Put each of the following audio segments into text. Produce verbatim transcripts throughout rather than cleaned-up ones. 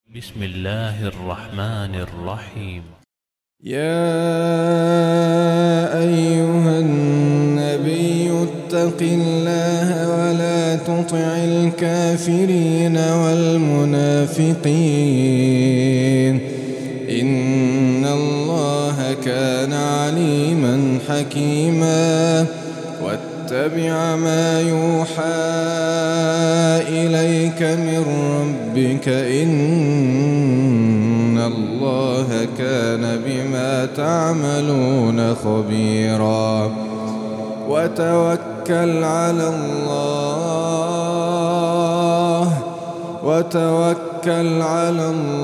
بسم الله الرحمن الرحيم. يا أيها النبي اتق الله ولا تطع الكافرين والمنافقين إن الله كان عليما حكيما واتبع ما يوحى إليك من ربك إن الله كان بما تعملون خبيرا وتوكل على الله وتوكل على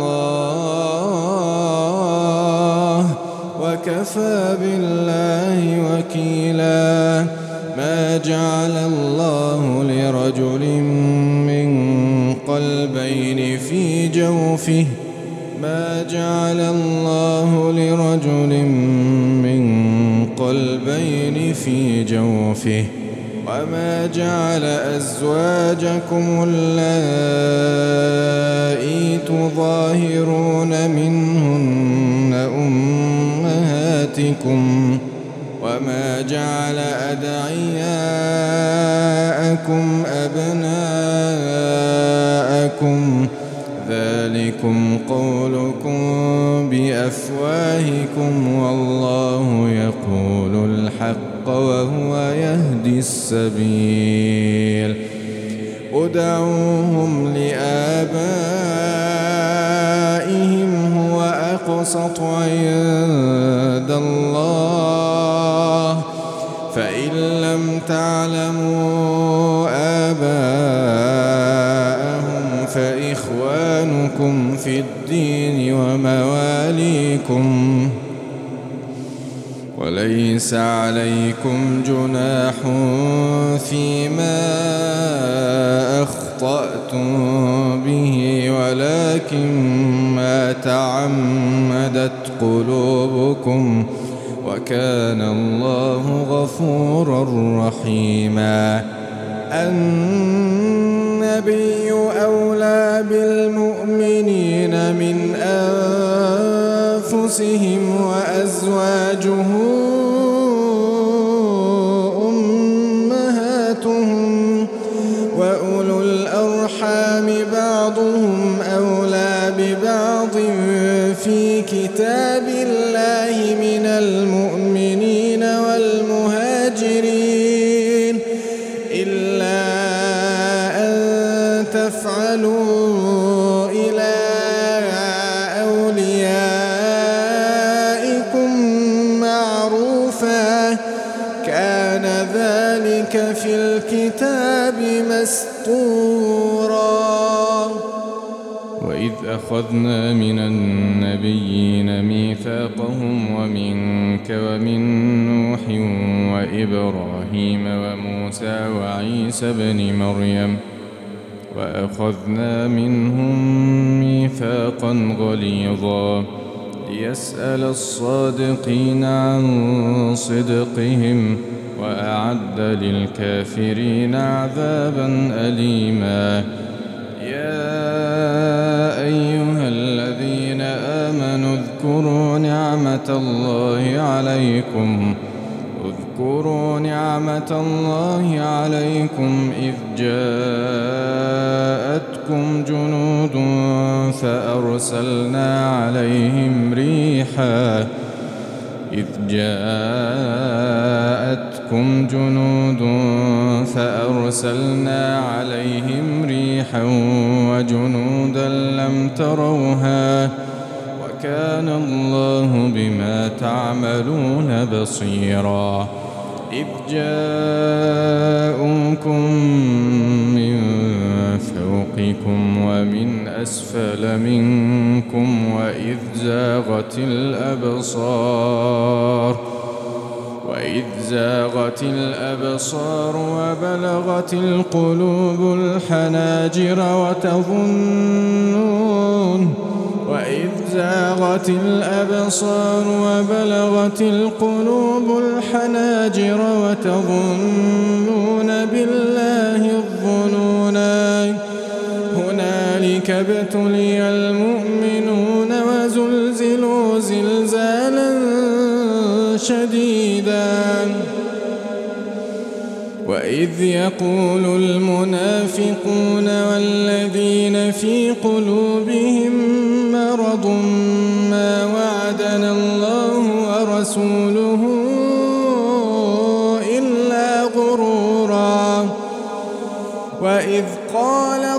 الله وكفى بالله وكيلا ما جعل الله لرجل من قلبين في جوفه ما جعل الله لرجل من قلبين في جوفه وما جعل أزواجكم اللائي تظاهرون منهن أمهاتكم وما جعل أدعياءكم أبناءكم ذلكم قولكم بأفواهكم والله يقول الحق وهو يهدي السبيل ادعوهم لآبائهم هو أقسط عند الله فإن لم تعلموا آباءهم فإخوانكم في الدين ومواليكم وليس عليكم جناح فيما أخطأتم به ولكن ما تعمدت قلوبكم وكان الله غفورا رحيما النبي أولى بالمؤمنين من أنفسهم وأزواجه أمهاتهم وأولو الأرحام بعضهم أولى ببعض في كتاب الله من المؤمنين والمهاجرين إلا أن تفعلوا إلى أوليائكم معروفا كان ذلك في الكتاب مسطورا وإذ أخذنا من النبيين ميثاقهم ومنك ومن نوح وإبراهيم وموسى وعيسى بن مريم وأخذنا منهم ميثاقا غليظا ليسأل الصادقين عن صدقهم وأعد للكافرين عذابا أليما يا أيها الذين آمنوا اذكروا نعمة الله عليكم اذكروا نعمة الله عليكم إذ جاءتكم جنود فأرسلنا عليهم ريحا إذ جاءتكم جنود فأرسلنا عليهم ريحا وجنودا لم تروها وكان الله بما تعملون بصيرا إذ جاءوكم من فوقكم ومن أسفل منكم وإذ زاغت الأبصار وإذ زاغت الأبصار وبلغت القلوب الحناجر وتظنون وإذ زاغت الأبصار وبلغت القلوب الحناجر وتظنون بالله الظنونا هنالك ابتلي المؤمنون شديدا. وإذ يقول المنافقون والذين في قلوبهم مرض ما وعدنا الله ورسوله إلا غرورا. وإذ قالت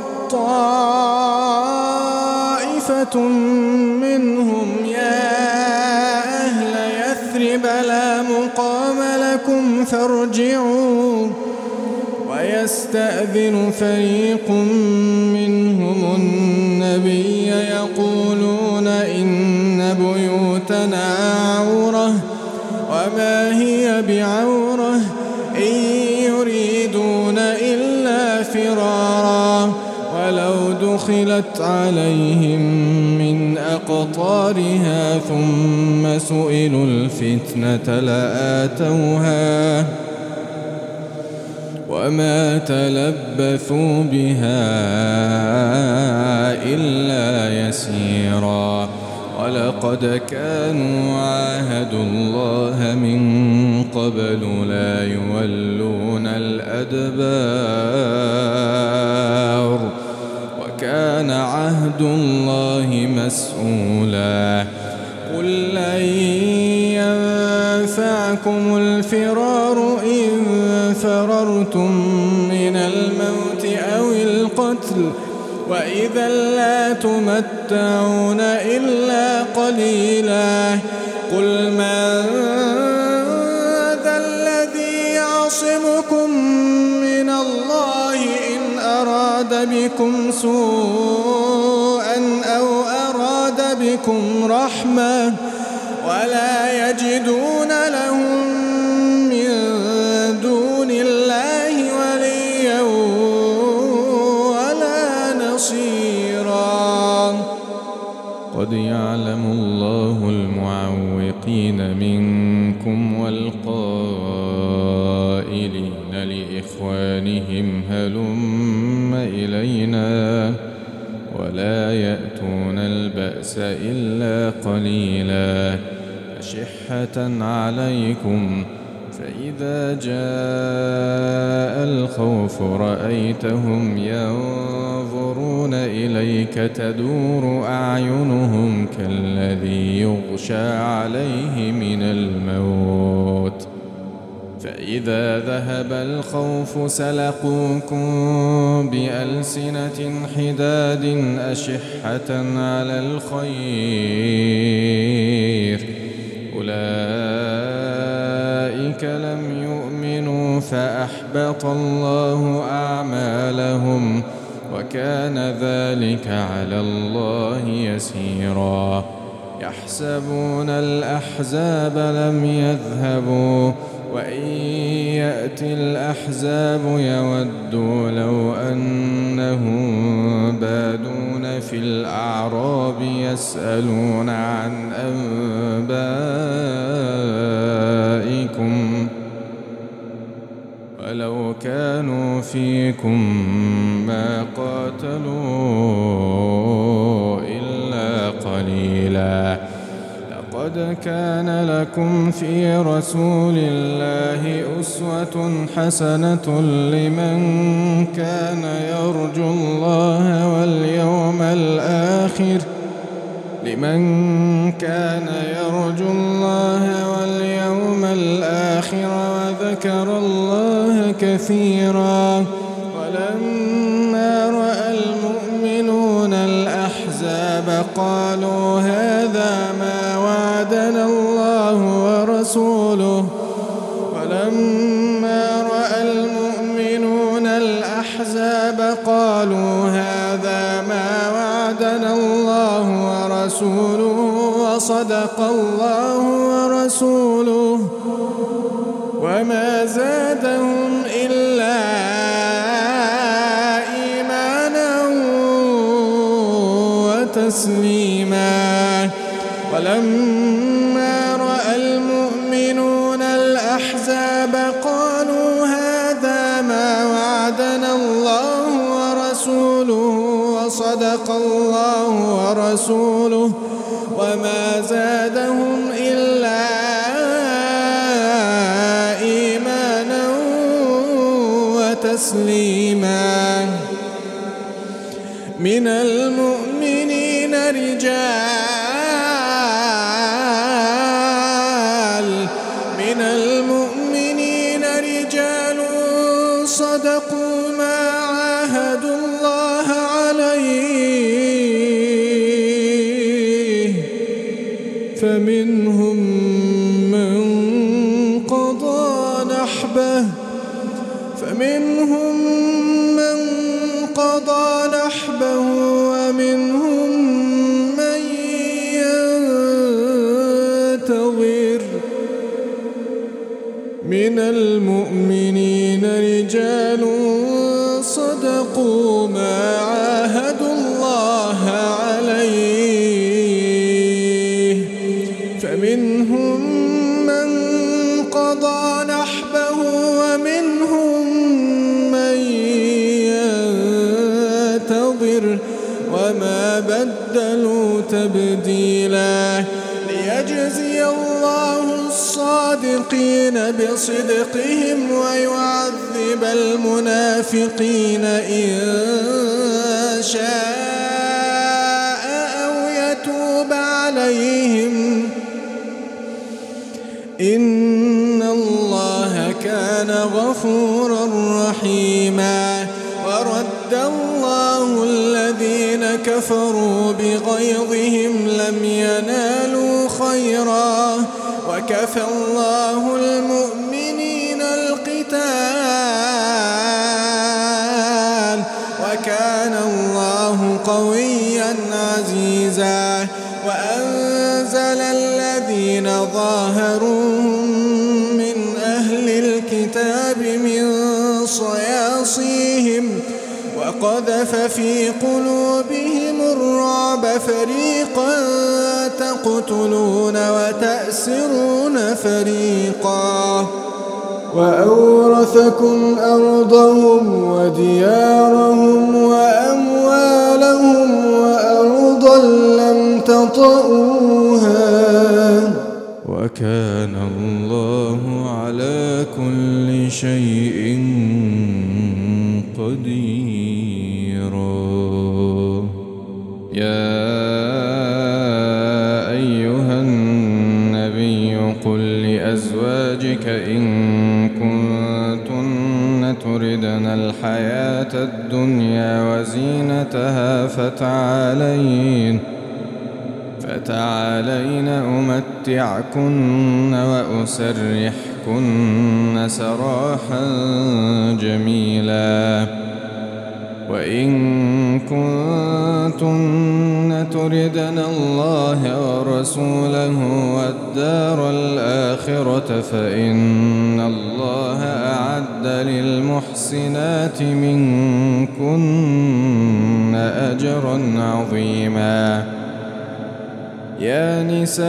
طائفة منهم يا أهل يثرب لا مقام لكم فارجعوا. ويستأذن فريق منهم النبي يقولون إن بيوتنا عورة وما هي بعورة إن يريدون إلا فرارا. ولو دخلت عليهم من أقطارها ثم سئلوا الفتنة لآتوها وما تلبثوا بها إلا يسيرا. ولقد كانوا عاهدوا الله من قبل لا يولون الأدبار وكان عهد الله مسؤولا. قل لن ينفعكم الفرار إن فررتم من الموت أو القتل وإذا لا تمتعون إلا قليلا. قل من ذا الذي يعصمكم من الله إن أراد بكم سوءا أو أراد بكم رحمة ولا يجدون لهم من دون الله وليا ولا نصيرا. قد يعلم الله المعوقين منكم والقائلين لإخوانهم هلم إلينا ولا يأتون البأس إلا قليلا أشحة عليكم. فإذا جاء الخوف رأيتهم ينظرون إليك تدور أعينهم كالذي يغشى عليه من الموت. فإذا ذهب الخوف سلقوكم بألسنة حداد أشحة على الخير أولئك لم يؤمنوا فأحبط الله أعمالهم وكان ذلك على الله يسيرا. يحسبون الأحزاب لم يذهبوا وإن يأتي الأحزاب يودوا لو أنهم بادون في الأعراب يسألون عن أنبائكم ولو كانوا فيكم ما قاتلوا إلا قليلا. لقد كان لكم في رسول الله أسوة حسنة لمن كان يرجو الله واليوم الآخر لمن كان يرجو الله واليوم الآخر وذكر الله كثيرا. ولما رأى المؤمنون الأحزاب قالوا هذا ما وعدنا الله ورسوله ولما رأى المؤمنون الأحزاب قالوا هذا ما وعدنا الله ورسوله وصدق الله ورسوله وما زادهم إلا إيمانا وتسليما. ولما رأى المؤمنون الأحزاب قالوا هذا ما وعدنا الله ورسوله وصدق الله ورسوله وما زادهم إلا تسليما. من المؤمنين رجال من المؤمنين رجال صدقوا ما عاهدوا الله عليه، فمنهم من قضى نحبه فمنهم من قضى نحبه ومنهم من ينتظر. من المؤمنين رجال صدقوا ما عاهدوا الله عليه، فمنهم من قضى نحبه ومنهم من ينتظر وما بدلوا تبديلا. ليجزي الله الصادقين بصدقهم ويعذب المنافقين إن شاء أو يتوب عليهم، إن الله كان غفورا رحيما. ورد الله الذين كفروا بغيظهم لم ينالوا خيرا وكفى الله المؤمنين القتال وكان الله قويا عزيزا. وأنزل الذين ظاهروهم من أهل الكتاب من صياصيهم وقذف في قلوبهم الرعب فريقا تقتلون وتأسرون فريقا. وأورثكم أرضهم وديارهم وأموالهم وأرضا لم تطئوها وكان الله على كل شيء قديرا. يا أيها النبي قل لأزواجك إن كنتن تردن الحياة الدنيا وزينتها فتعالين فتعالين أمتعكن وأسرحكن سراحا جميلا. وإن كنتن تردن الله ورسوله والدار الآخرة فإن الله أعد للمحسنات منكن أجرا عظيما. يا نساء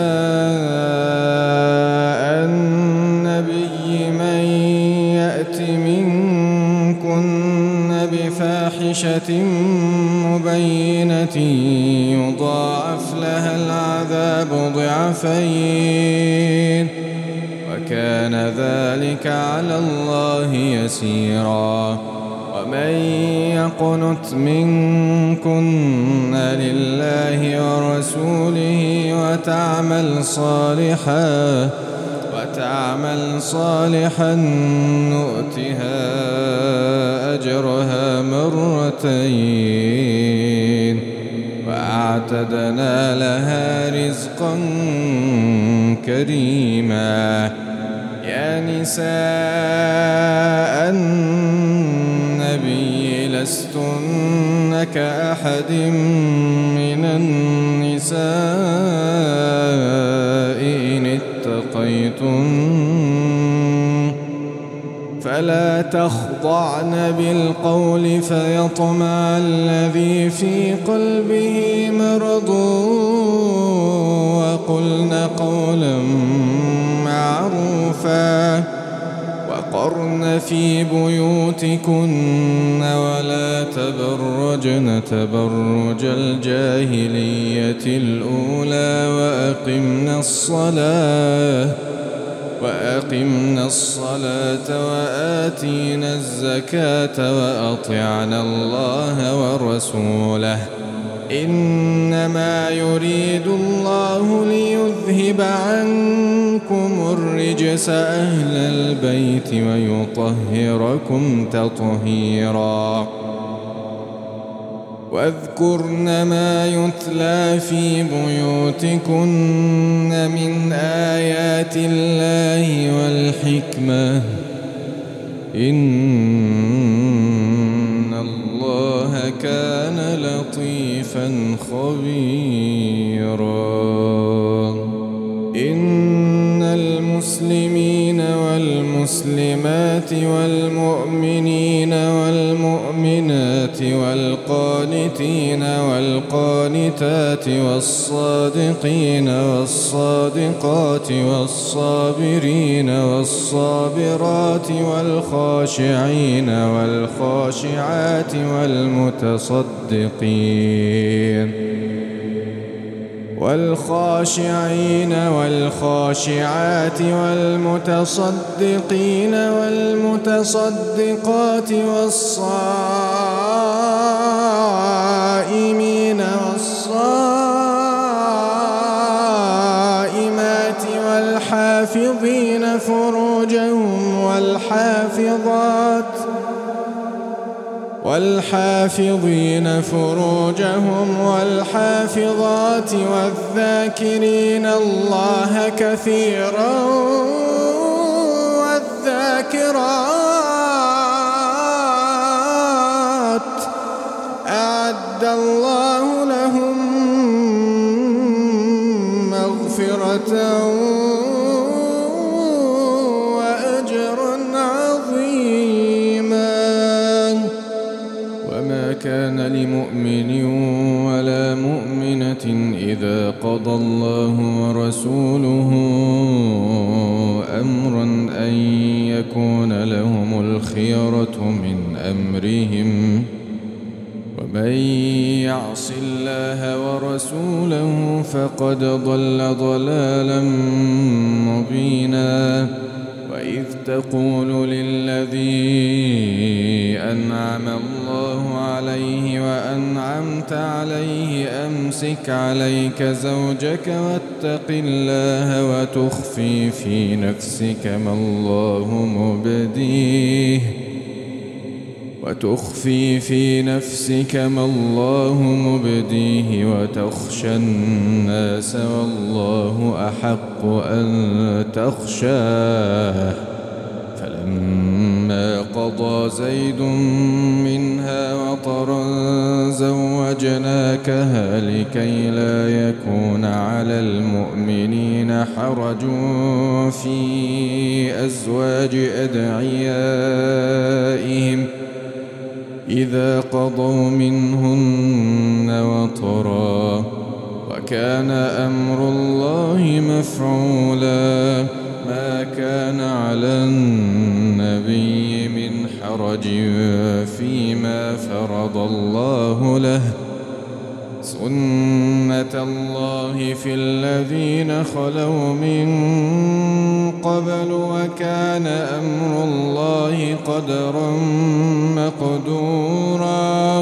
النبي من يأت منكن بفاحشة مبينة يضاعف لها العذاب ضعفين وكان ذلك على الله يسيرا. ومن يقنت منكن لله ورسوله وتعمل صالحا وتعمل صالحا نؤتها أجرها مرتين وأعتدنا لها رزقا كريما. يا نساء النبي لستن كأحد من النساء إن اتقيتن فلا تخضعن بالقول فيطمع الذي في قلبه مرض وقلن قولا معروفا وقرن في بيوتكن ولا تبرجن تبرج الجاهلية الأولى وأقمن الصلاة وأقمنا الصلاة وآتينا الزكاة وأطعنا الله ورسوله إنما يريد الله ليذهب عنكم الرجس أهل البيت ويطهركم تطهيرا واذكرن ما يتلى في بيوتكن من آيات الله والحكمة إن الله كان لطيفا خبيرا إن المسلمين والمسلمات والمؤمنين والمؤمنات والقانتين والقانتات والصادقين والصادقات والصابرين والصابرات والخاشعين والخاشعات والمتصدقين والخاشعين والخاشعات والمتصدقين والمتصدقات والصائمين والصائمات والحافظين فروجهم والحافظات والحافظين فروجهم والحافظات والذاكرين الله كثيرا والذاكرات أعد الله لهم مغفرة وأجرا عظيما وما كان لمؤمن ولا مؤمنة إذا قضى الله ورسوله أمرا أن يكون لهم الخيرة من أمرهم ومن يعص الله ورسوله فقد ضل ضلالا مبينا وإذ تقول للذي أنعم الله عليه وأنعمت عليه أمسك عليك زوجك واتق الله وتخفي في نفسك ما الله مبديه وتخفي في نفسك ما الله مبديه وتخشى الناس والله أحق أن تخشاه فلما قضى زيد منها وطرا زوجناكها لكي لا يكون على المؤمنين حرج في أزواج أدعيائهم إذا قضوا منهن وطرا وكان أمر الله مفعولا ما كان على النبي من حرج فيما فرض الله له سنة الله في الذين خلوا من قبل وكان أمر الله قدرا مقدورا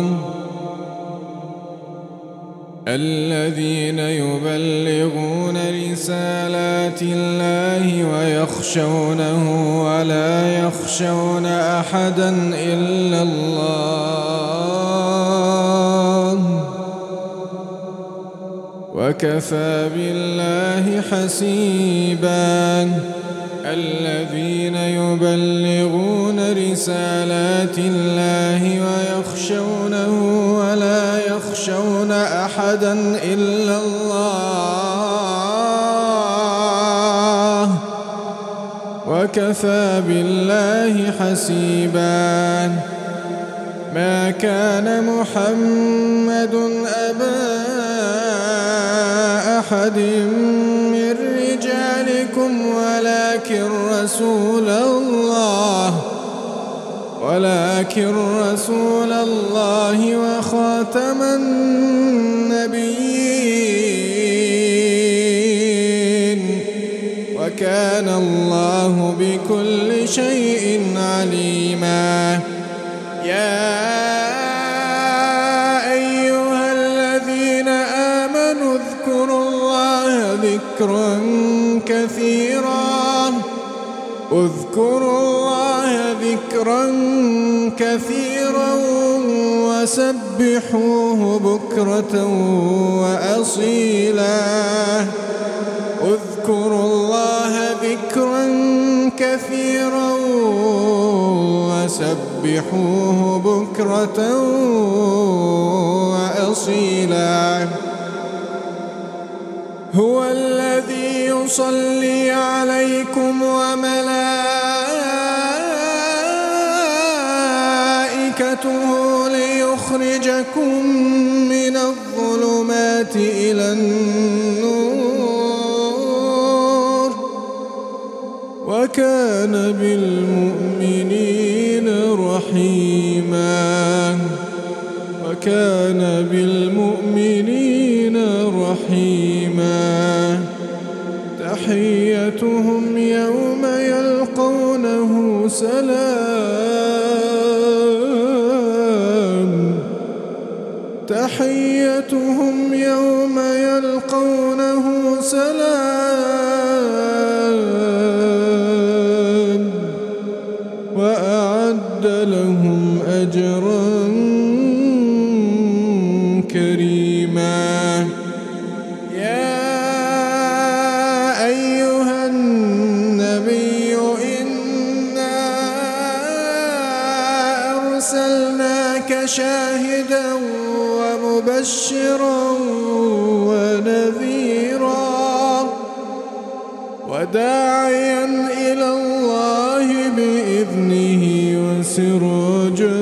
الذين يبلغون رسالات الله ويخشونه ولا يخشون أحدا إلا الله وكفى بالله حسيبا الذين يبلغون رسالات الله ويخشونه ولا يخشون أحدا إلا الله وكفى بالله حسيبا ما كان محمد أبا أحد من رجالكم ولكن رسول الله ولكن رسول الله وخاتم النبيين كان الله بكل شيء عليما. يا أيها الذين آمنوا اذكروا الله ذكرا كثيرا اذكروا الله ذكرا كثيرا وسبحوه بكرة وأصيلا. اذكروا الله ذكرا كثيرا وسبحوه بكرة وأصيلا. هو الذي يصلي عليكم وملائكته ليخرجكم من الظلمات إلى النور وكان بالمؤمنين رحيما وكان بالمؤمنين رحيما. تحيتهم يوم يلقونه سلام تحيتهم يوم يلقونه سلام وأعد لهم أجرا كريما. يا أيها النبي إنا أرسلناك شاهدا ومبشرا ونذيرا وداعيا إلى الله بإذنه وسراجا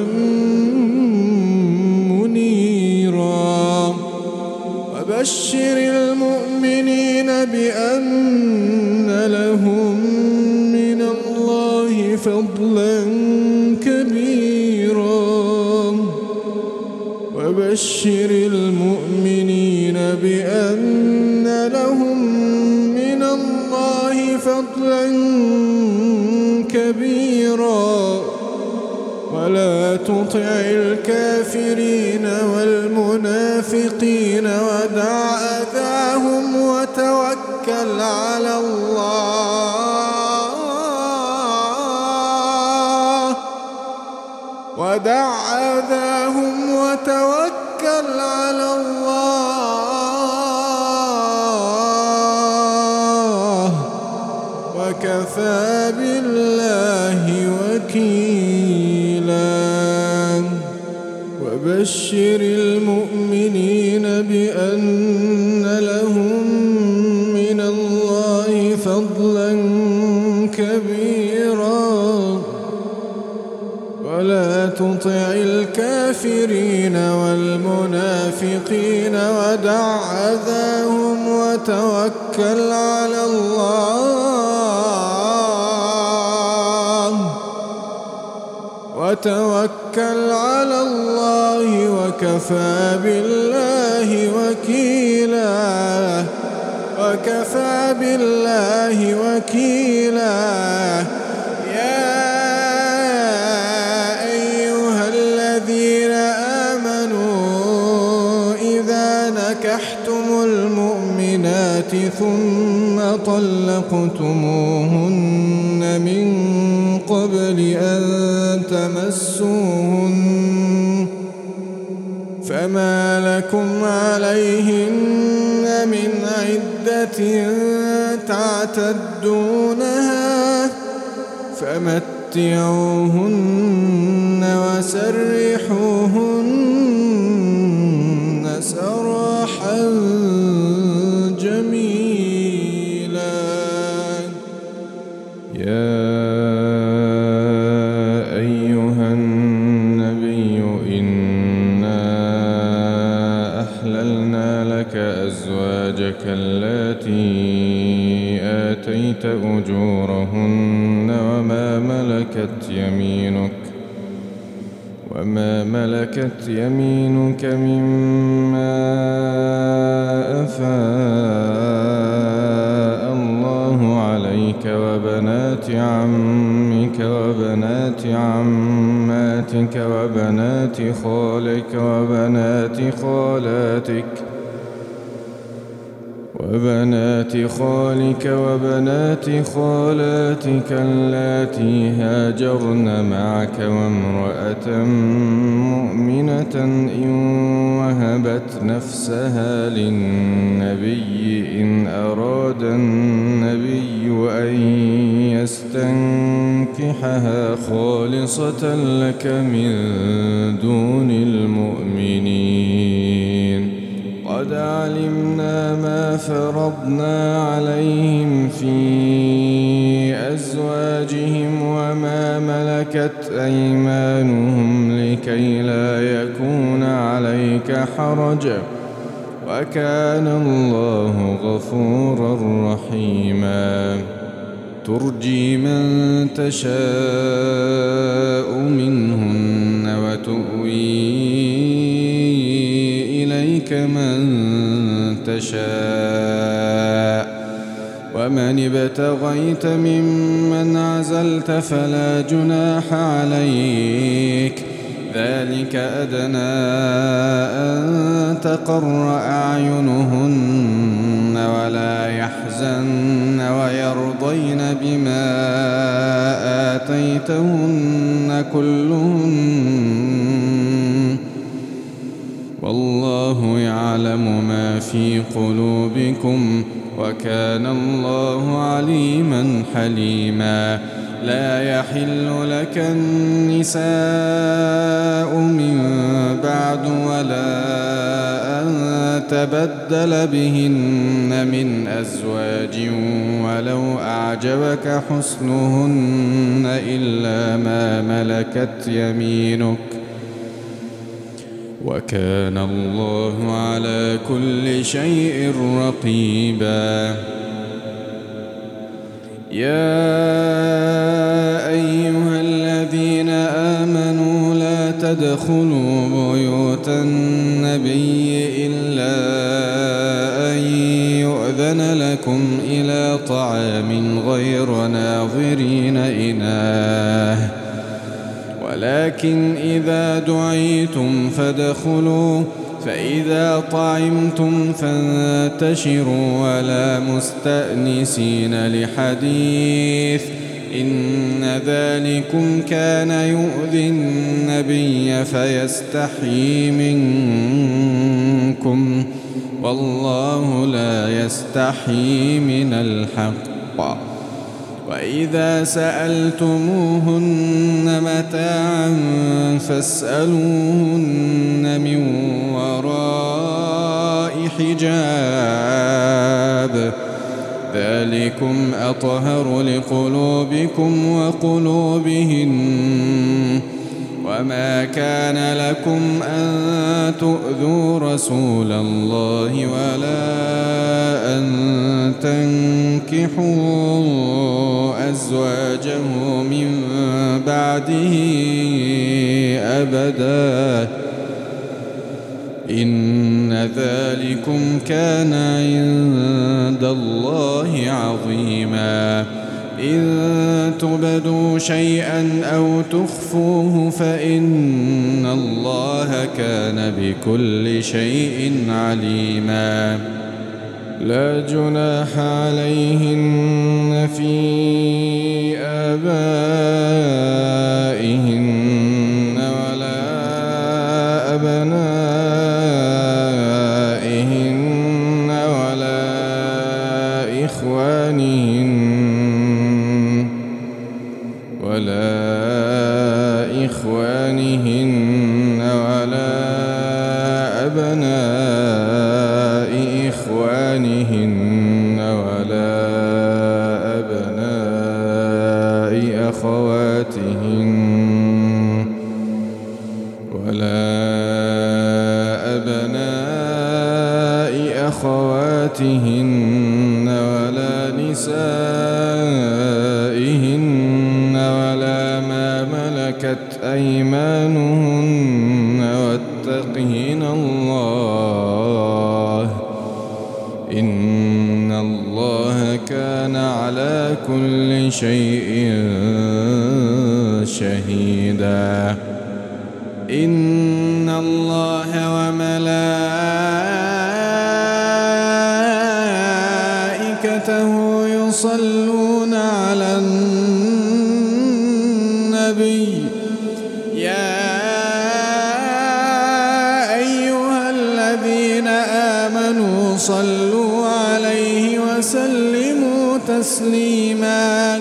منيرا. وبشر المؤمنين بأن لهم من الله فضلا كبيرا وبشر المؤمنين بأن لهم من الله فضلا كبيرا ولا تطع الكافرين والمنافقين ودع أذاهم وتوكل على الله ودع أذاهم وتوكل على الله وكفى بالله وكيلا. وبشر المؤمنين بأن لهم من الله فضلا كبيرا ولا تطع الكافرين والمنافقين ودع أذاهم وتوكل على الله وتوكل على الله وكفى بالله وكيلا وكفى بالله وكيلا. يا أيها الذين آمنوا إذا نكحتم المؤمنات ثم طلقتموهن من قبل أن تمسوهن فما لكم عليهن من عدة تعتدونها فمتعوهن وسرحوهن سراحا جميلا. يا أيها النبي إنا أحللنا لك أزواجك اللاتي آتيت أجورهن وما ملكت يمينك وما ملكت يمينك مما أفاء الله عليك وبنات عمك وبنات عماتك وبنات خالك وبنات خالاتك وبنات خالك وبنات خالاتك اللاتي هاجرن معك وامرأة مؤمنة إن وهبت نفسها للنبي إن أراد النبي أن يستنكحها خالصة لك من دون المؤمنين. قد علمنا ما فرضنا عليهم في أزواجهم وما ملكت أيمانهم لكي لا يكون عليك حرج وكان الله غفورا رحيما. ترجي من تشاء منهن وتؤوي إليك من تشاء ومن ابتغيت ممن عزلت فلا جناح عليك ذلك أدنى أن تقر أعينهن ولا يحزن ويرضين بما آتيتهن كلهن والله يعلم ما في قلوبكم وكان الله عليما حليما. لا يحل لك النساء من بعد ولا أن تبدل بهن من أزواج ولو أعجبك حسنهن إلا ما ملكت يمينك وكان الله على كل شيء رقيبا. يا أيها الذين آمنوا لا تدخلوا بيوت النبي إلا أن يؤذن لكم إلى طعام غير ناظرين إناه ولكن إذا دعيتم فادخلوا فإذا طعمتم فانتشروا ولا مستأنسين لحديث إن ذلكم كان يؤذي النبي فيستحيي منكم والله لا يستحيي من الحق. وإذا سألتموهن متاعا فاسألوهن من وراء حجاب ذلكم أطهر لقلوبكم وقلوبهن. وما كان لكم أن تؤذوا رسول الله ولا أن تنكحوا أزواجه من بعده أبدا إن ذلكم كان عند الله عظيما. إن تبدوا شيئا أو تخفوه فإن الله كان بكل شيء عليما. لا جناح عليهن في آبائهن ولا أبنائهن ولا إخوانهن ولا إخوانهن ولا أبناء إخوانهن ولا أبناء أخواتهن ولا أبناء أخواتهن ولا نسائهن ولا ما ملكت أيمانهن واتقين الله إن إن الله كان على كل شيء شهيدا إن الله وملائكته يصلون على النبي يا أيها الذين آمنوا صلوا عليه وسلموا تسليما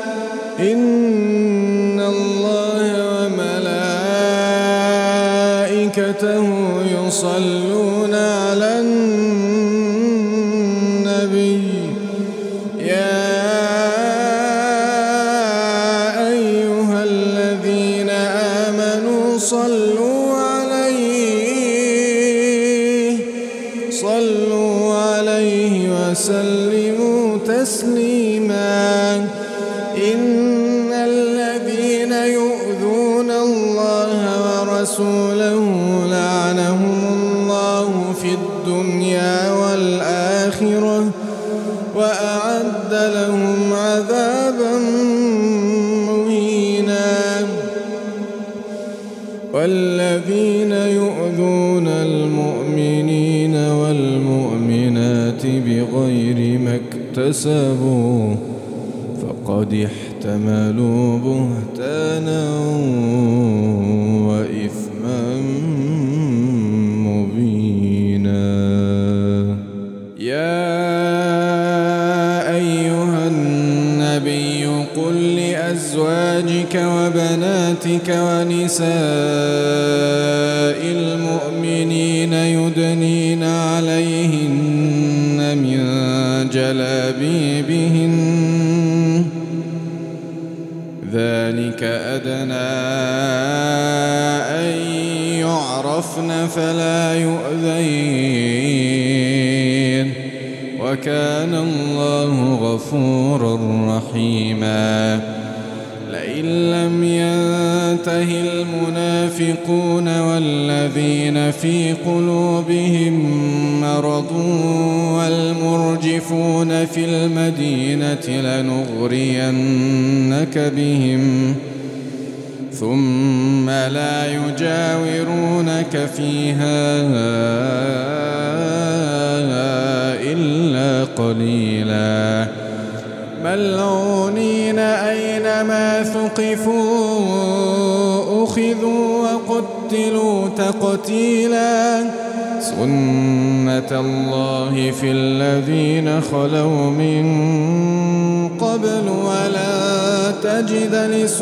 إن الله وملائكته يصلون على النبي يا أيها الذين آمنوا صلوا عليه صلوا عليه وسلموا تسليما إن الذين يؤذون الله ورسوله لعنهم الله في الدنيا والآخرة وأعد لهم عذابا مهينا والذين يؤذون المؤمنين والمؤمنات بغير ما اكتسبوا فقد احتملوا بهتانا وإثما مبينا يا أيها النبي قل لأزواجك وبناتك ونساء المؤمنين يدنين عليهن من جلابيبهن ذلك أدنى أن يعرفن فلا يؤذين وكان الله غفورا رحيما لئن لم ينته المنافقون والذين في قلوبهم مرض والمرجفون في المدينة لنغرينك بهم ثم لا يجاورونك فيها إلا قليلا ملعونين أينما ثقفوا أخذوا وقتلوا تقتيلا سنة الله في الذين خلوا من قبل ولا تجد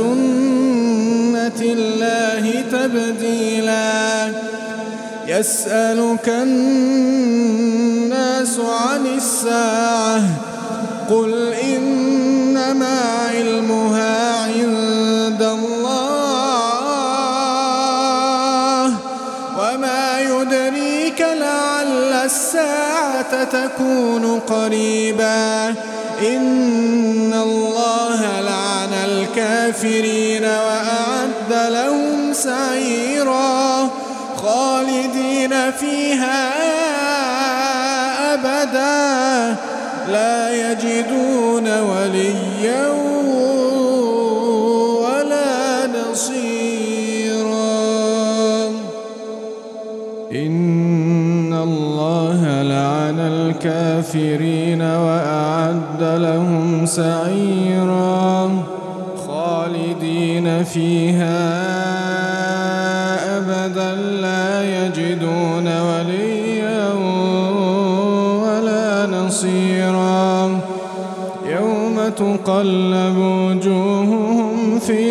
لسنة الله تبديلا يسألك الناس عن الساعة قل إنما علمها عند الله وما يدريك لعل الساعة تكون قريبا إن الله لعن الكافرين وأعد لهم سعيرا خالدين فيها أبدا لا يجدون وليا ولا نصيرا إن الله لعن الكافرين وأعد لهم سعيرا خالدين فيها أبدا لا يجدون وليا ولا نصيرا يوم تقلب وجوههم في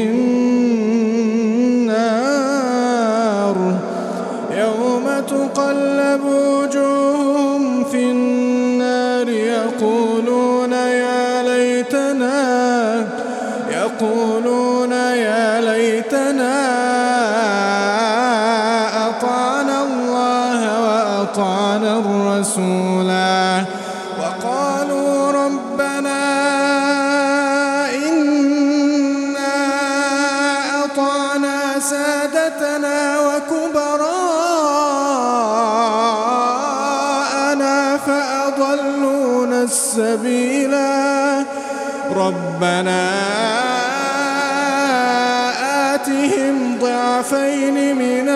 النار يوم تقلب وجوههم في النار يقولون يا ليتنا يقولون يا ليتنا أطعنا الله وأطعنا الرسولا وقالوا ربنا إنا السبيلا ربنا آتهم ضعفين من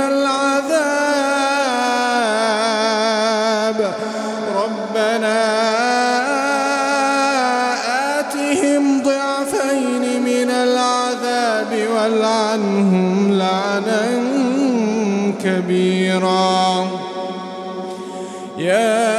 العذاب ربنا آتهم ضعفين من العذاب والعنهم لعنا كبيرا يا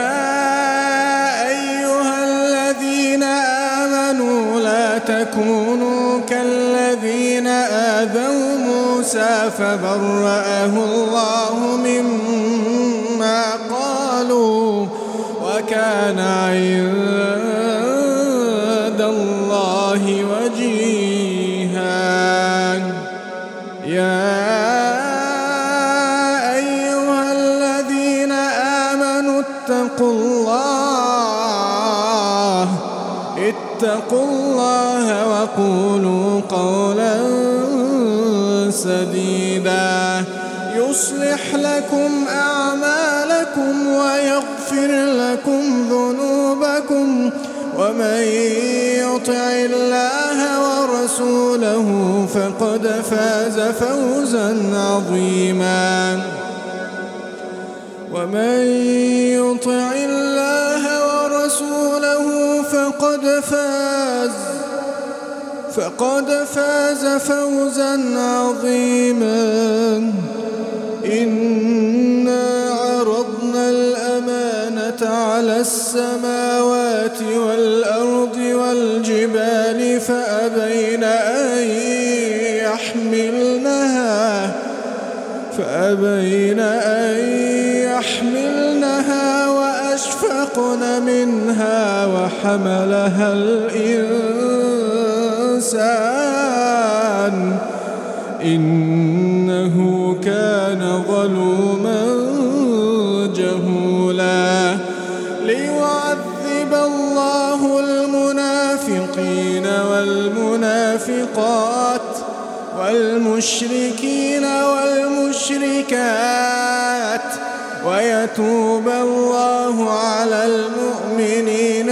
أيها الذين آمنوا لا تكونوا كالذين آذوا موسى فبرأه الله مما قالوا وكان عند الله وجيها يا أيها الذين آمنوا اتقوا الله اتقوا الله وقولوا قولا سديدا يصلح لكم أعمالكم ويغفر لكم ذنوبكم ومن يطع الله ورسوله فقد فاز فوزا عظيما ومن يطع الله ورسوله فقد فاز فقد فاز فوزا عظيما إنا عرضنا الأمانة على السماوات والأرض والجبال فأبين أن يحملنها فأبين أن يحملنها وأشفقن منها وحملها الإنسان إنه كان ظلوما جهولا ليعذب الله المنافقين والمنافقات والمشركين والمشركات ويتوب الله على المؤمنين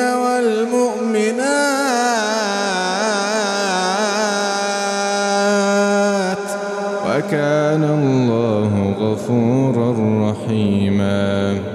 والمؤمنات وكان الله غفورا رحيما.